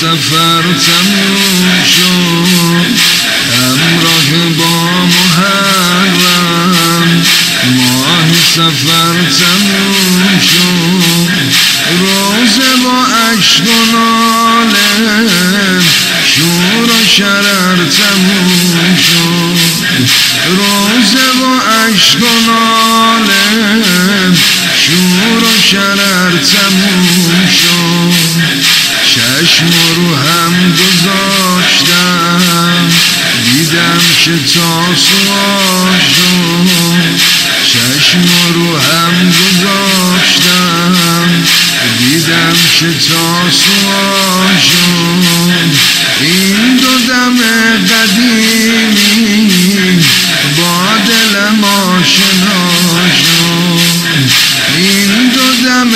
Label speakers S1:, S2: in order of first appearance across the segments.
S1: سفر تموم شد همراه با محرم ماه سفر تموم شد روزه با عشق و ناله شور و شرر تموم شد روزه با عشق و ناله شور و شرر تموم شد چشم رو هم گذاشتم دیدم که تاسوها شد چشم رو هم گذاشتم دیدم که تاسوها شد این دو دم قدیمی با دلم آشنا شد این دو دم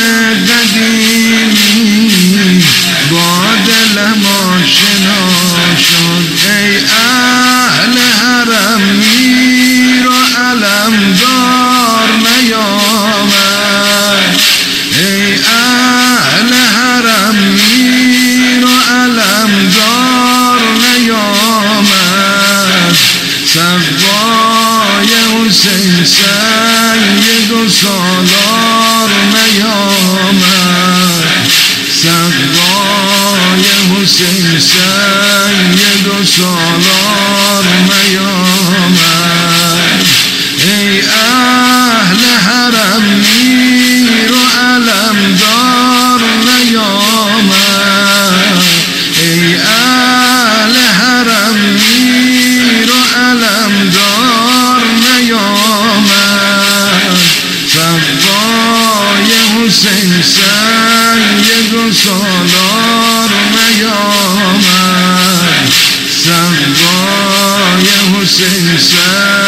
S1: قدیمی با دلم آشنا شد ای اهل حرم میر و علمدار نیامد ای اهل حرم میر و علمدار نیامد سقای حسین سید و سالار نیامد سقای حسین سید و سالار نیامد ای اهل حرم میر و علمدار نیامد ای اهل حرم میر و علمدار نیامد سقای حسین سید و سالار نیامد سقای حسین سید